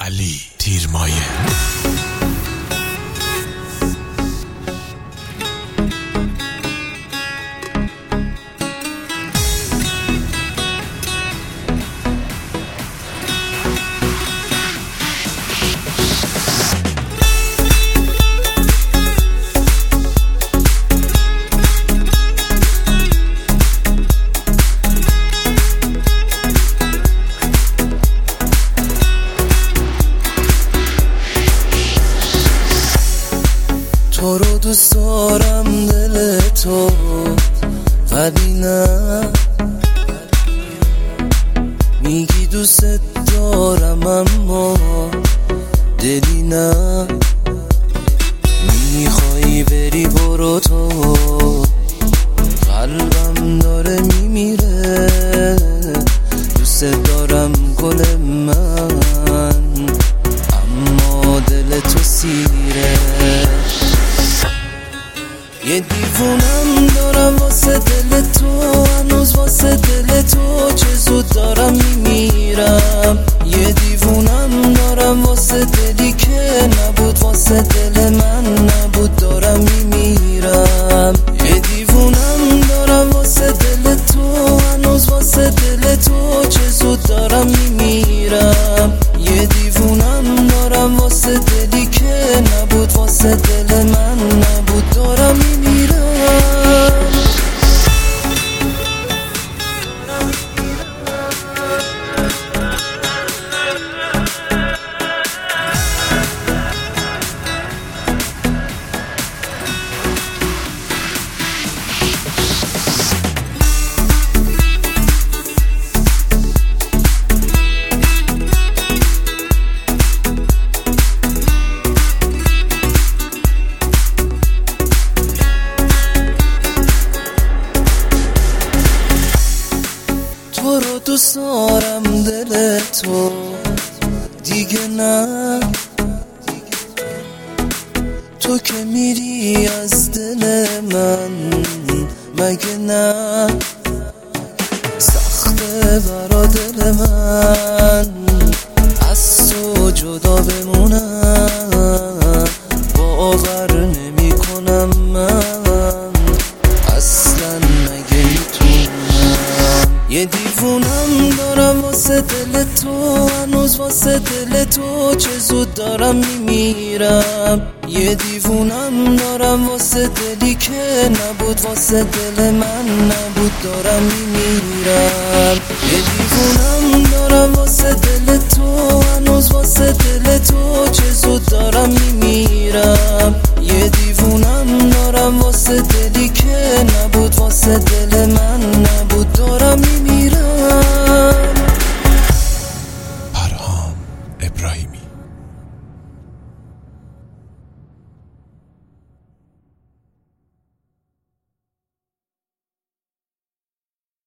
علی تیرمایه. تو رو دوست دارم دل تو، ولی نه میگی دوست دارم اما دلی نه. میخوایی بری برو تو، قلبم داره میمیره. دوست دارم گل من، اما دل تو سیره. یه دیوونم دارم واسه دل تو، هنوز واسه دل تو چه زود دارم میمیرم. یه دیوونم دارم واسه دلی که نبود، واسه دل من نبود، دارم میمیرم. یه دیوونم دارم واسه دل تو، هنوز واسه دل تو چه زود دارم میمیرم. یه دیوونم دارم واسه دلی که نبود، واسه دل من نبود، دارم میمیرم. تو رو دوست دارم دل تو، دیگه نه. تو که میری از دل من، مگه نه؟ سخته برا دل من از تو جدا بمونم. باور نمی کنم من اصلا، مگه میتونم؟ یه دیوونم دارم واسه دل تو، هنوز واسه دل تو چه زود دارم میمیرم. یه دیوونم دارم واسه دلی که نبود، واسه دل من نبود، دارم میمیرم. یه دیوونم دارم واسه دل تو، هنوز واسه دل تو چه زود دارم میمیرم. یه دیوونم دارم واسه دلی که نبود، واسه دل من نبود.